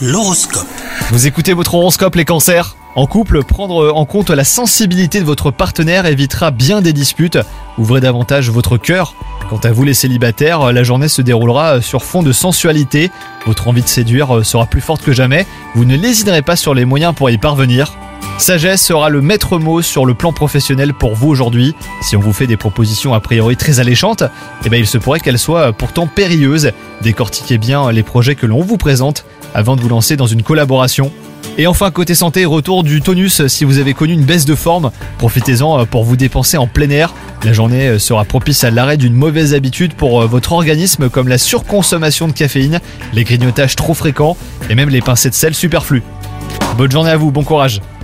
L'horoscope. Vous écoutez votre horoscope les cancers ? En couple, prendre en compte la sensibilité de votre partenaire évitera bien des disputes. Ouvrez davantage votre cœur. Quant à vous les célibataires, la journée se déroulera sur fond de sensualité. Votre envie de séduire sera plus forte que jamais. Vous ne lésinerez pas sur les moyens pour y parvenir. Sagesse sera le maître mot sur le plan professionnel pour vous aujourd'hui. Si on vous fait des propositions a priori très alléchantes, il se pourrait qu'elles soient pourtant périlleuses. Décortiquez bien les projets que l'on vous présente avant de vous lancer dans une collaboration. Et enfin, côté santé, retour du tonus. Si vous avez connu une baisse de forme, profitez-en pour vous dépenser en plein air. La journée sera propice à l'arrêt d'une mauvaise habitude pour votre organisme, comme la surconsommation de caféine, les grignotages trop fréquents et même les pincées de sel superflus. Bonne journée à vous, bon courage.